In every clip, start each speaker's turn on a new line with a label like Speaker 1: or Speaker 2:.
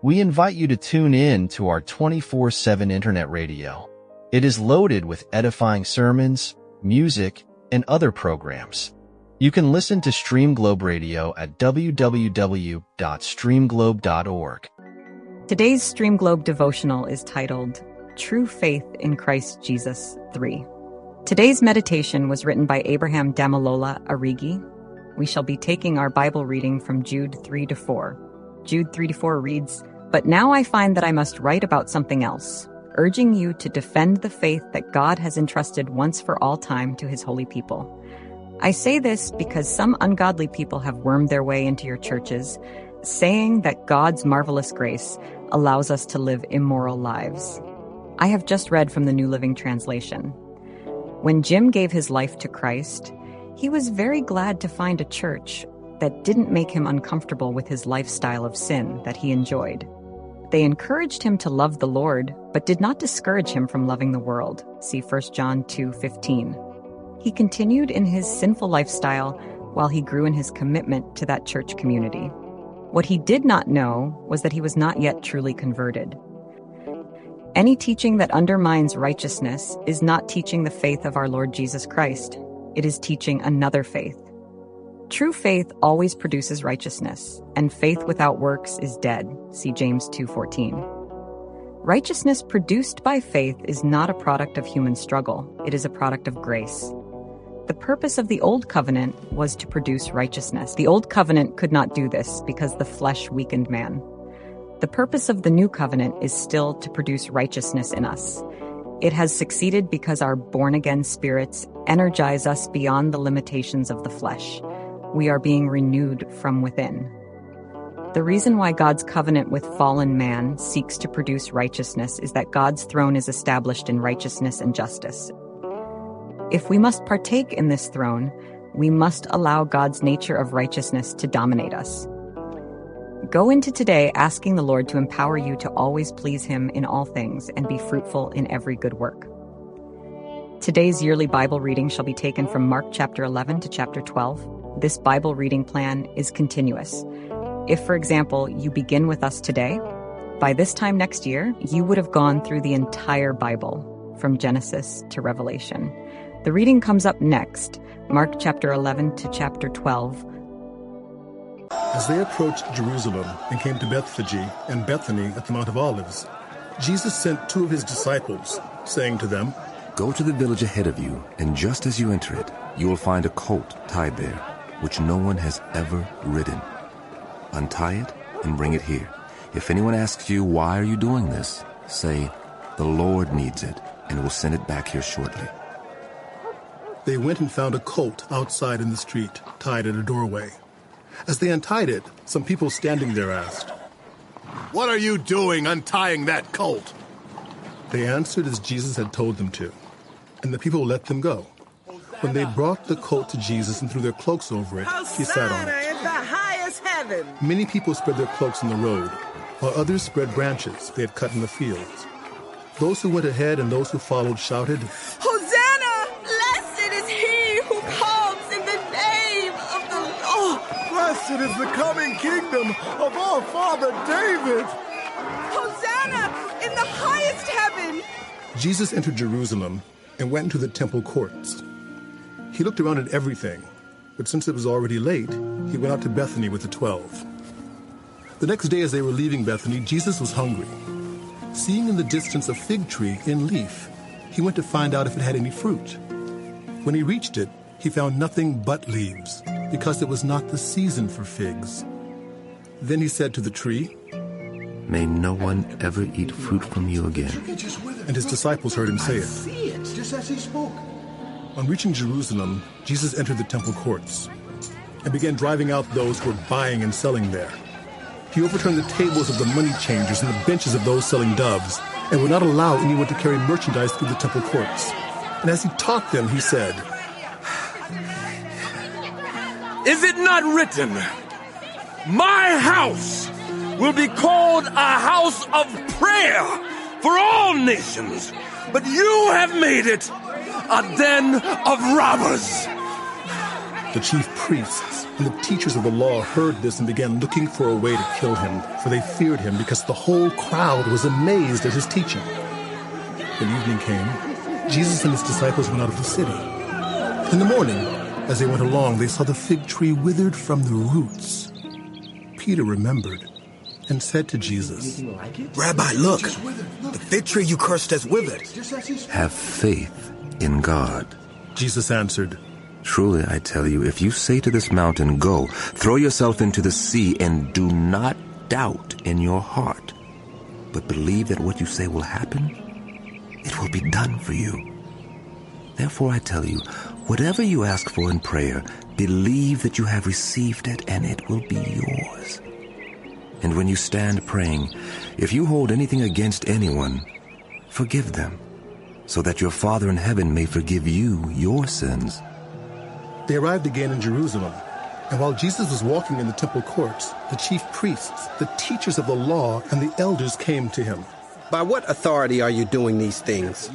Speaker 1: We invite you to tune in to our 24/7 internet radio. It is loaded with edifying sermons, music, and other programs. You can listen to Stream Globe Radio at www.streamglobe.org.
Speaker 2: Today's Stream Globe devotional is titled, True Faith in Christ Jesus 3. Today's meditation was written by Abraham Damalola Arigi. We shall be taking our Bible reading from Jude 3-4. Jude 3-4 reads, "But now I find that I must write about something else, urging you to defend the faith that God has entrusted once for all time to his holy people. I say this because some ungodly people have wormed their way into your churches, saying that God's marvelous grace allows us to live immoral lives." I have just read from the New Living Translation. When Jim gave his life to Christ, he was very glad to find a church that didn't make him uncomfortable with his lifestyle of sin that he enjoyed. They encouraged him to love the Lord, but did not discourage him from loving the world. See 1 John 2:15. He continued in his sinful lifestyle while he grew in his commitment to that church community. What he did not know was that he was not yet truly converted. Any teaching that undermines righteousness is not teaching the faith of our Lord Jesus Christ. It is teaching another faith. True faith always produces righteousness, and faith without works is dead. See James 2:14. Righteousness produced by faith is not a product of human struggle. It is a product of grace. The purpose of the Old Covenant was to produce righteousness. The Old Covenant could not do this because the flesh weakened man. The purpose of the New Covenant is still to produce righteousness in us. It has succeeded because our born-again spirits energize us beyond the limitations of the flesh. We are being renewed from within. The reason why God's covenant with fallen man seeks to produce righteousness is that God's throne is established in righteousness and justice. If we must partake in this throne, we must allow God's nature of righteousness to dominate us. Go into today asking the Lord to empower you to always please Him in all things and be fruitful in every good work. Today's yearly Bible reading shall be taken from Mark chapter 11 to chapter 12. This Bible reading plan is continuous. If, for example, you begin with us today, by this time next year, you would have gone through the entire Bible, from Genesis to Revelation. The reading comes up next, Mark chapter 11 to chapter 12.
Speaker 3: As they approached Jerusalem and came to Bethphage and Bethany at the Mount of Olives, Jesus sent two of his disciples, saying to them,
Speaker 4: "Go to the village ahead of you, and just as you enter it, you will find a colt tied there, which no one has ever ridden. Untie it and bring it here. If anyone asks you, 'Why are you doing this?' say, 'The Lord needs it, and will send it back here shortly.'"
Speaker 3: They went and found a colt outside in the street, tied at a doorway. As they untied it, some people standing there asked,
Speaker 5: "What are you doing untying that colt?"
Speaker 3: They answered as Jesus had told them to, and the people let them go. When they brought the colt to Jesus and threw their cloaks over it, he sat on it.
Speaker 6: In the highest heaven.
Speaker 3: Many people spread their cloaks on the road, while others spread branches they had cut in the fields. Those who went ahead and those who followed shouted,
Speaker 6: "Hosanna! Blessed is he who comes in the name of the Lord!
Speaker 5: Blessed is the coming kingdom of our father David!
Speaker 6: Hosanna in the highest heaven!"
Speaker 3: Jesus entered Jerusalem and went into the temple courts. He looked around at everything, but since it was already late, he went out to Bethany with the 12. The next day as they were leaving Bethany, Jesus was hungry. Seeing in the distance a fig tree in leaf, he went to find out if it had any fruit. When he reached it, he found nothing but leaves, because it was not the season for figs. Then he said to the tree,
Speaker 4: "May no one ever eat fruit from you again."
Speaker 3: And his disciples heard him say it.
Speaker 5: Just as he spoke.
Speaker 3: On reaching Jerusalem, Jesus entered the temple courts and began driving out those who were buying and selling there. He overturned the tables of the money changers and the benches of those selling doves, and would not allow anyone to carry merchandise through the temple courts. And as he taught them, he said,
Speaker 7: "Is it not written, 'My house will be called a house of prayer for all nations,' but you have made it a den of robbers."
Speaker 3: The chief priests and the teachers of the law heard this and began looking for a way to kill him, for they feared him because the whole crowd was amazed at his teaching. When evening came, Jesus and his disciples went out of the city. In the morning, as they went along, they saw the fig tree withered from the roots. Peter remembered and said to Jesus,
Speaker 8: Rabbi, look, the fig tree you cursed has withered.
Speaker 4: Have faith in God.
Speaker 3: Jesus answered,
Speaker 4: Truly, I tell you, if you say to this mountain, Go, throw yourself into the sea, and do not doubt in your heart, but believe that what you say will happen, it will be done for you. Therefore, I tell you, whatever you ask for in prayer, believe that you have received it, and it will be yours. And when you stand praying, if you hold anything against anyone, forgive them, so that your Father in heaven may forgive you your sins.
Speaker 3: They arrived again in Jerusalem, and while Jesus was walking in the temple courts, the chief priests, the teachers of the law, and the elders came to him.
Speaker 8: By what authority are you doing these things?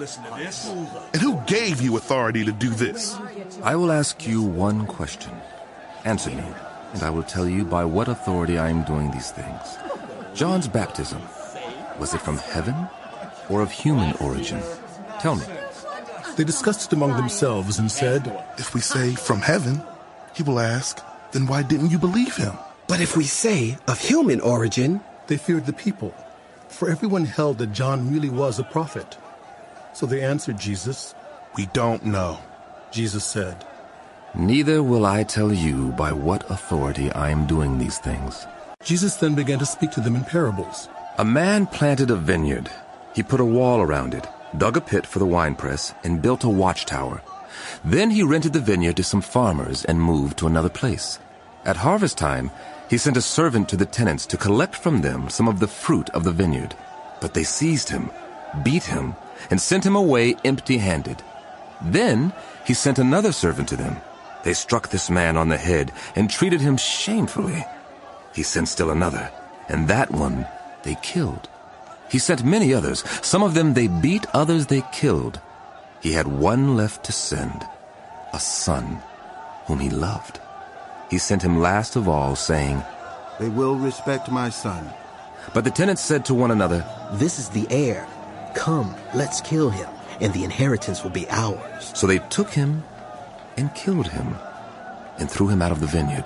Speaker 5: And who gave you authority to do this?
Speaker 4: I will ask you one question. Answer me, and I will tell you by what authority I am doing these things. John's baptism, was it from heaven or of human origin? Tell me.
Speaker 3: They discussed it among themselves and said,
Speaker 5: If we say from heaven, he will ask, then why didn't you believe him?
Speaker 8: But if we say of human origin,
Speaker 3: they feared the people, for everyone held that John really was a prophet. So they answered Jesus,
Speaker 5: We don't know.
Speaker 3: Jesus said,
Speaker 4: Neither will I tell you by what authority I am doing these things.
Speaker 3: Jesus then began to speak to them in parables.
Speaker 4: A man planted a vineyard. He put a wall around it, dug a pit for the winepress, and built a watchtower. Then he rented the vineyard to some farmers and moved to another place. At harvest time, he sent a servant to the tenants to collect from them some of the fruit of the vineyard. But they seized him, beat him, and sent him away empty-handed. Then he sent another servant to them. They struck this man on the head and treated him shamefully. He sent still another, and that one they killed. He sent many others. Some of them they beat, others they killed. He had one left to send, a son whom he loved. He sent him last of all, saying,
Speaker 9: They will respect my son.
Speaker 4: But the tenants said to one another,
Speaker 8: This is the heir. Come, let's kill him, and the inheritance will be ours.
Speaker 4: So they took him and killed him and threw him out of the vineyard.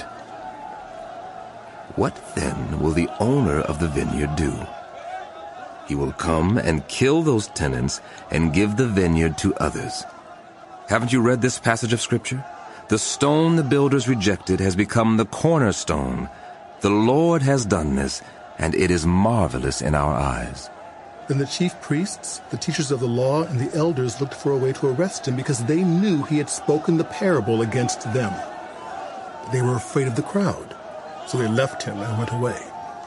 Speaker 4: What then will the owner of the vineyard do? He will come and kill those tenants and give the vineyard to others. Haven't you read this passage of Scripture? The stone the builders rejected has become the cornerstone. The Lord has done this, and it is marvelous in our eyes.
Speaker 3: Then the chief priests, the teachers of the law, and the elders looked for a way to arrest him because they knew he had spoken the parable against them. They were afraid of the crowd, so they left him and went away.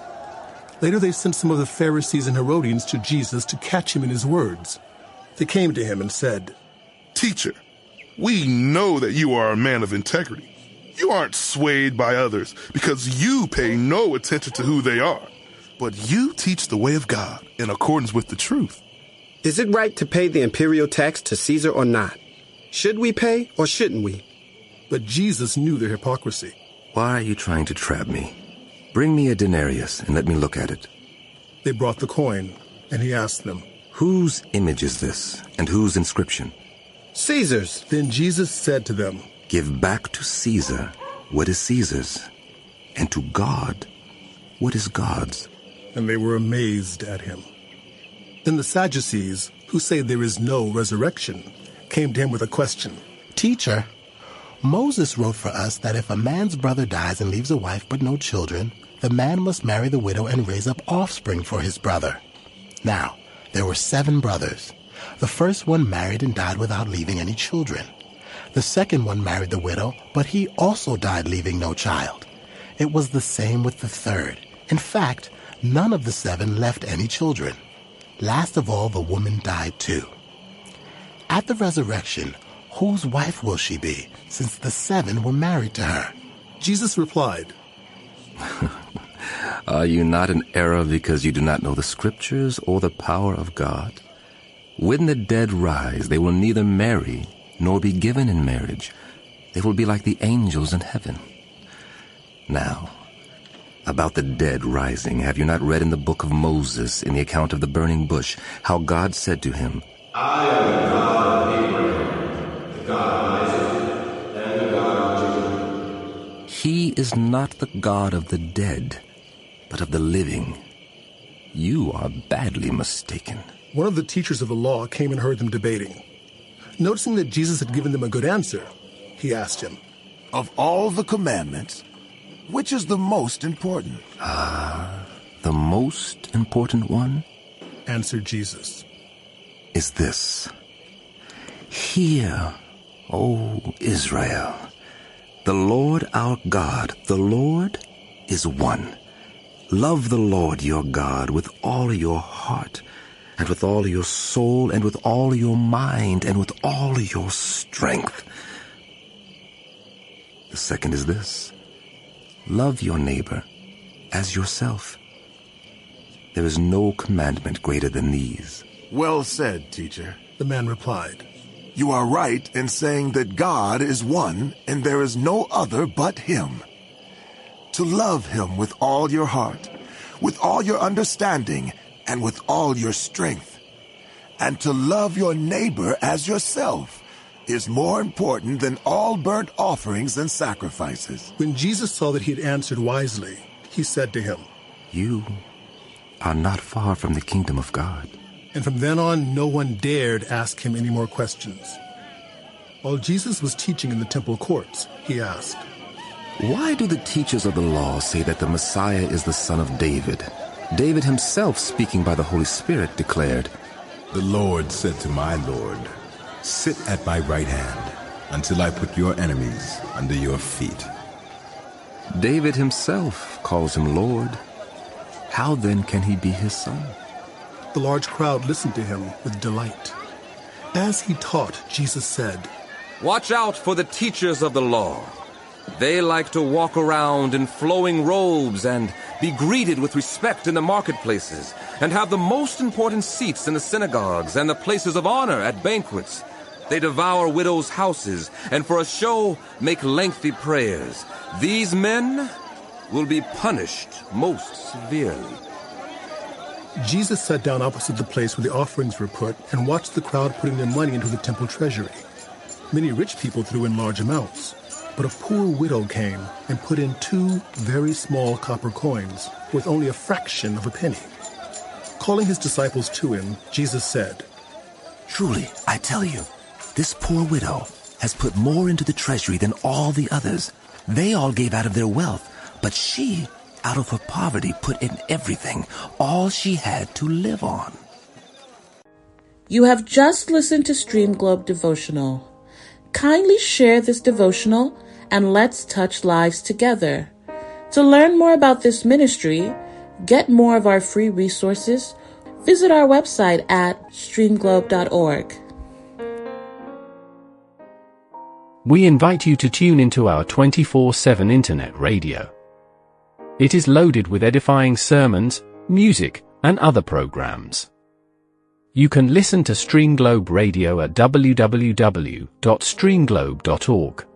Speaker 3: Later they sent some of the Pharisees and Herodians to Jesus to catch him in his words. They came to him and said,
Speaker 5: Teacher, we know that you are a man of integrity. You aren't swayed by others because you pay no attention to who they are, but you teach the way of God in accordance with the truth.
Speaker 8: Is it right to pay the imperial tax to Caesar or not? Should we pay or shouldn't we?
Speaker 3: But Jesus knew their hypocrisy.
Speaker 4: Why are you trying to trap me? Bring me a denarius and let me look at it.
Speaker 3: They brought the coin, and he asked them,
Speaker 4: Whose image is this, and whose inscription?
Speaker 8: Caesar's.
Speaker 3: Then Jesus said to them,
Speaker 4: Give back to Caesar what is Caesar's, and to God what is God's.
Speaker 3: And they were amazed at him. Then the Sadducees, who say there is no resurrection, came to him with a question.
Speaker 10: Teacher, Moses wrote for us that if a man's brother dies and leaves a wife but no children, the man must marry the widow and raise up offspring for his brother. Now, there were 7 brothers. The first one married and died without leaving any children. The second one married the widow, but he also died leaving no child. It was the same with the third. In fact, none of the 7 left any children. Last of all, the woman died too. At the resurrection, whose wife will she be, since the 7 were married to her?
Speaker 3: Jesus replied,
Speaker 4: Are you not in error because you do not know the Scriptures or the power of God? When the dead rise, they will neither marry nor be given in marriage. They will be like the angels in heaven. Now, about the dead rising, have you not read in the book of Moses, in the account of the burning bush, how God said to him,
Speaker 11: I am the God of Abraham, the God of Isaac, and the God of Jacob.
Speaker 4: He is not the God of the dead, but of the living. You are badly mistaken.
Speaker 3: One of the teachers of the law came and heard them debating. Noticing that Jesus had given them a good answer, he asked him,
Speaker 9: Of all the commandments, which is the most important?
Speaker 4: The most important one,
Speaker 3: answered Jesus,
Speaker 4: is this. Hear, O Israel, the Lord our God, the Lord is one. Love the Lord your God with all your heart, and with all your soul, and with all your mind, and with all your strength. The second is this. Love your neighbor as yourself. There is no commandment greater than these.
Speaker 9: Well said, teacher.
Speaker 3: The man replied,
Speaker 9: You are right in saying that God is one, and there is no other but him. To love him with all your heart, with all your understanding, and with all your strength. And to love your neighbor as yourself is more important than all burnt offerings and sacrifices.
Speaker 3: When Jesus saw that he had answered wisely, he said to him,
Speaker 4: You are not far from the kingdom of God.
Speaker 3: And from then on, no one dared ask him any more questions. While Jesus was teaching in the temple courts, he asked,
Speaker 4: Why do the teachers of the law say that the Messiah is the son of David? David himself, speaking by the Holy Spirit, declared,
Speaker 12: The Lord said to my Lord, Sit at my right hand, until I put your enemies under your feet.
Speaker 4: David himself calls him Lord. How then can he be his son?
Speaker 3: The large crowd listened to him with delight. As he taught, Jesus said,
Speaker 7: Watch out for the teachers of the law. They like to walk around in flowing robes and be greeted with respect in the marketplaces, and have the most important seats in the synagogues and the places of honor at banquets. They devour widows' houses, and for a show make lengthy prayers. These men will be punished most severely.
Speaker 3: Jesus sat down opposite the place where the offerings were put and watched the crowd putting their money into the temple treasury. Many rich people threw in large amounts, but a poor widow came and put in 2 very small copper coins worth only a fraction of a penny. Calling his disciples to him, Jesus said,
Speaker 4: Truly, I tell you, this poor widow has put more into the treasury than all the others. They all gave out of their wealth, but she, out of her poverty, put in everything, all she had to live on.
Speaker 13: You have just listened to Stream Globe Devotional. Kindly share this devotional and let's touch lives together. To learn more about this ministry, get more of our free resources, visit our website at streamglobe.org.
Speaker 14: We invite you to tune into our 24/7 internet radio. It is loaded with edifying sermons, music, and other programs. You can listen to Stream Globe Radio at www.streamglobe.org.